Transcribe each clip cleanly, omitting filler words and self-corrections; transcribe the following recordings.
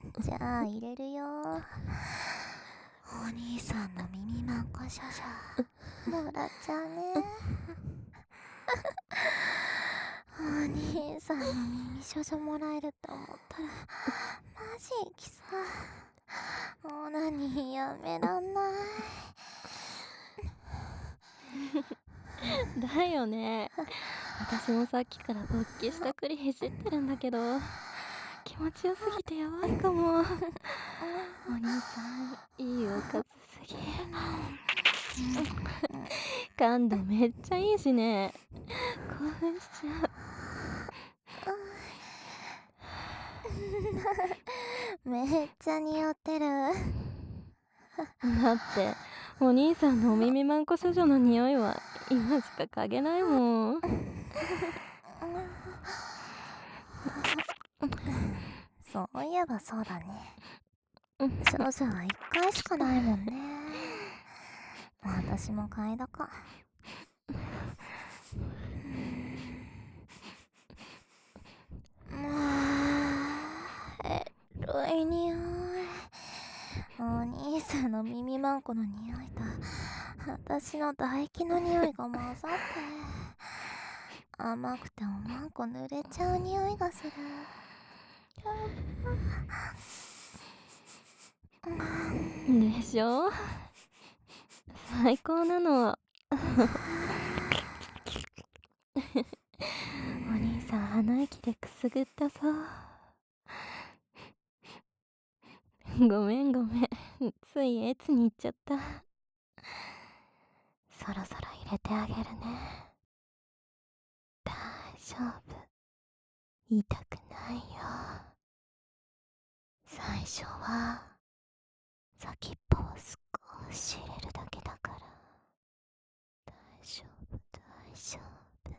じゃあ入れるよ。お兄さんの耳まんこ少女もらっちゃうね。お兄さんの耳少女もらえると思ったらマジきさ。オナニーやめらんない。 だよね。私もさっきから勃起したくりいじってるんだけど、気持ちよすぎてやばいかも。お兄さん、いいおかずすぎ。感度めっちゃいいしね。興奮しちゃう。めっちゃ匂ってる。 だってお兄さんのお耳まんこ処女の匂いは今しか嗅げないもん。 そういえばそうだね。少女は1回しかないもんね。私も嗅いだか。エロい匂い。お兄さんの耳まんこの匂いと私の唾液の匂いが混ざって甘くておまんこ濡れちゃう匂いがする。 でしょ、最高なの。お兄さん鼻息でくすぐったそう。ごめんついエツに行っちゃった。そろそろ入れてあげるね。大丈夫、痛くないよ。最初は先っぽを少し入れるだけだから。大丈夫大丈夫。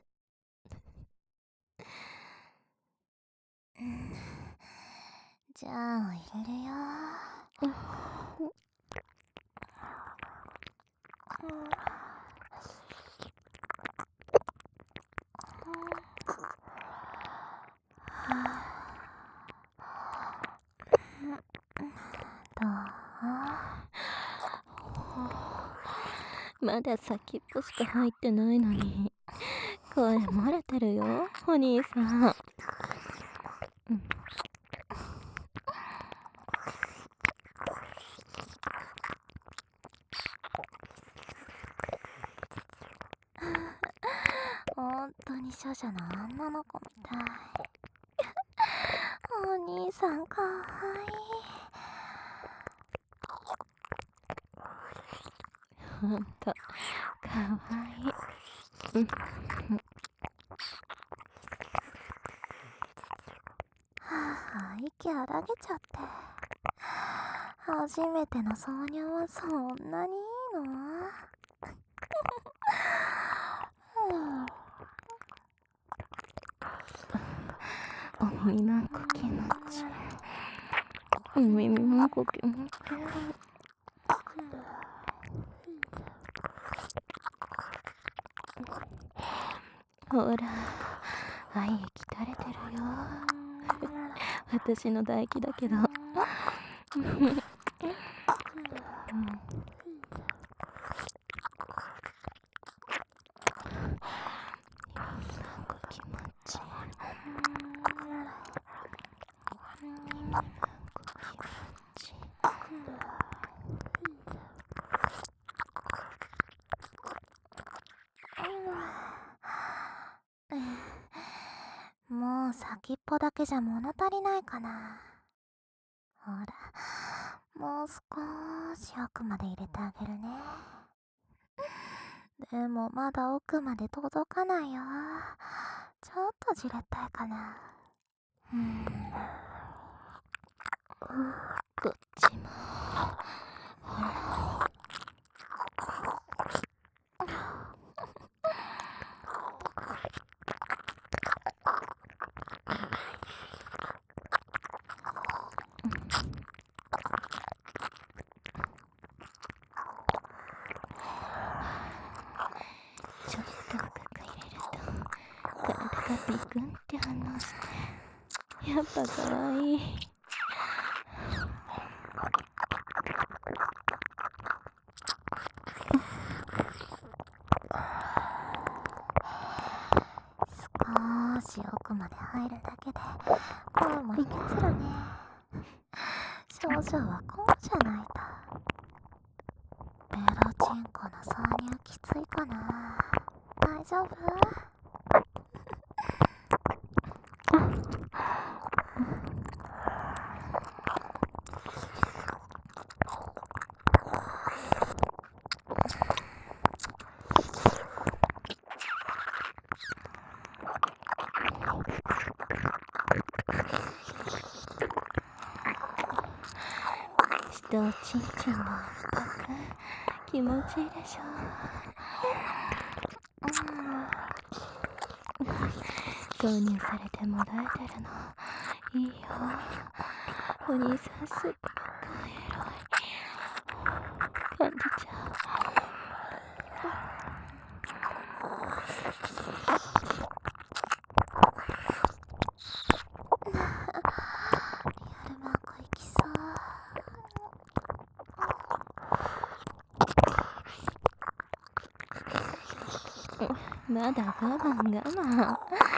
じゃあ入れるよ。どう？ まだ先っぽしか入ってないのに声漏れてるよ、お兄さん。 本当に処女の女の子みたい。お兄さんかわいい。 ほんとかわいい。 息荒げちゃって。初めての挿入はそんなにいいの？ お耳まんこ気持ちいい。お耳まんこ気持ちいい。ほら、愛液垂れてるよ。私の唾液だけど。気持ちいい。耳まんこ気持ちいい。 もう先っぽだけじゃ物足りないかな。ほら、もう少し奥まで入れてあげるね。でもまだ奥まで届かないよ。ちょっとじれったいかな。 こっちも。ほら。ちょっと深く入れると体がビクンって反応して、やっぱかわいい。 少し奥まで入るだけで声も引きつるね。少々はこうじゃないと。ベロチンコの挿入きついかな。大丈夫？ 人をちんちんの気持ちいいでしょ。挿入されてもらえてるのいいよ。お兄さんすっごいエロい感じちゃう。 夜マンコ行きそう。 まだ我慢。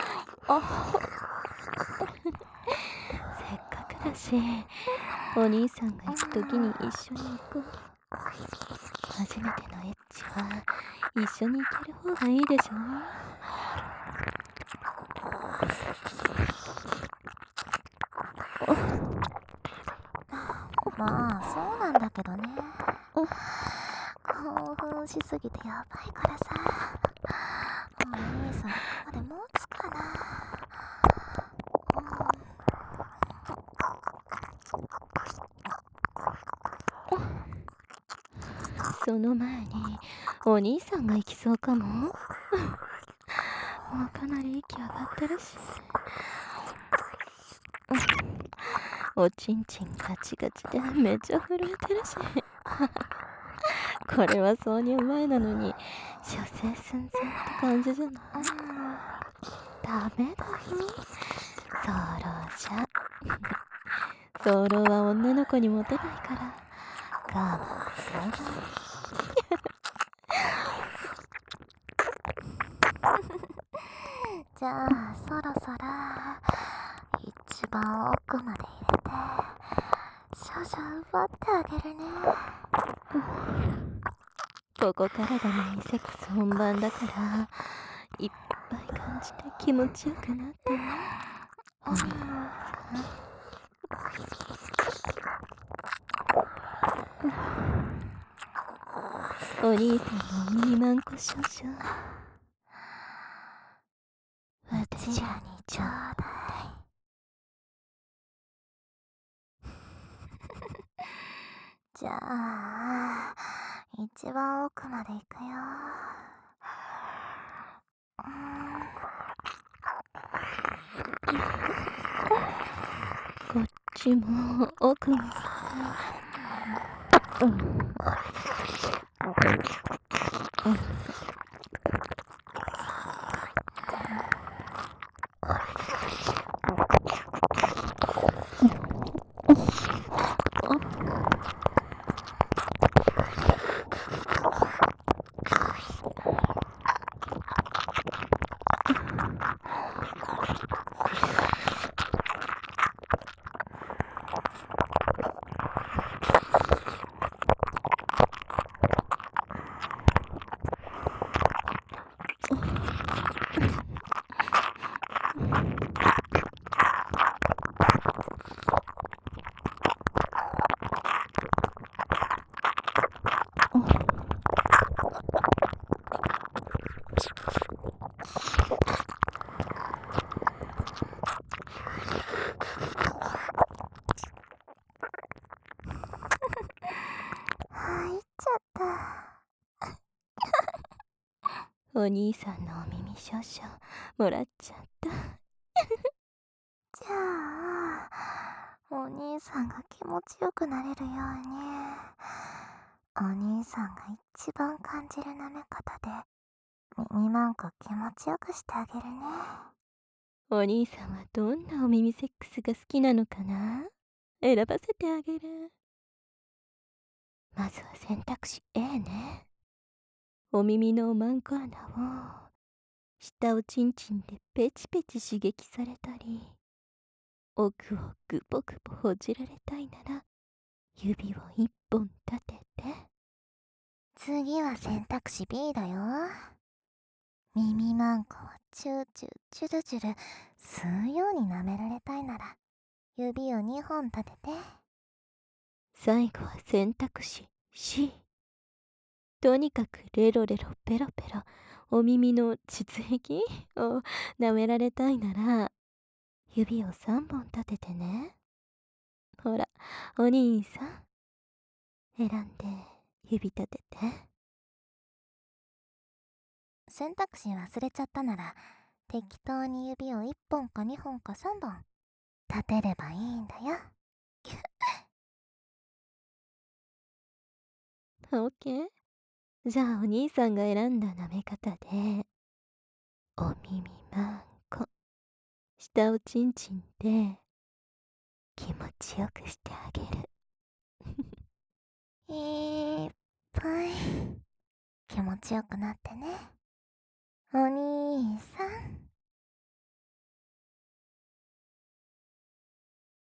せっかくだし、お兄さんが行くときに一緒に行こう。初めてのエッチは一緒に行ける方がいいでしょ。 まあそうなんだけどね。興奮しすぎてやばいからさ。お兄さんここまで持つかな。 その前にお兄さんが行きそうかも。もうかなり息上がってるし、おちんちんガチガチでめっちゃ震えてるしこれは挿入前なのに射精寸前って感じじゃない？ダメだよ、早漏じゃ早漏は女の子にモテないから我慢する。 じゃあそろそろ一番奥まで入れて少々奪ってあげるね。 ここからがメインセックス本番だからいっぱい感じて気持ちよくなってね、お兄さん。お兄さんのミニマンコ少々 うちらにちょうだい。じゃあ一番奥まで行くよ。 こっちも奥も。 入っちゃった。 お兄さんのお耳少々もらっちゃった。 じゃあお兄さんが気持ちよくなれるようにお兄さんが一番感じる舐め方で耳マンコ気持ちよくしてあげるね。 お兄さんはどんなお耳セックスが好きなのかな？選ばせてあげる。 まずは選択肢 A ね。お耳のマンコ穴を下をチンチンでペチペチ刺激されたり、奥をグポグポほじられたいなら指を一本立てて。 次は選択肢 B だよ。耳マンコをチューチューチュルチュル吸うように舐められたいなら指を2本立てて。 最後は選択肢 C。とにかくレロレロペロペロお耳の膣壁を舐められたいなら指を3本立ててね。ほら、お兄さん。選んで指立てて。 選択肢忘れちゃったなら適当に指を1本か2本か3本立てればいいんだよ。 オッケー。じゃあお兄さんが選んだ舐め方で、お耳マンコ、下をチンチンで気持ちよくしてあげる。 いっぱい気持ちよくなってね、お兄さん。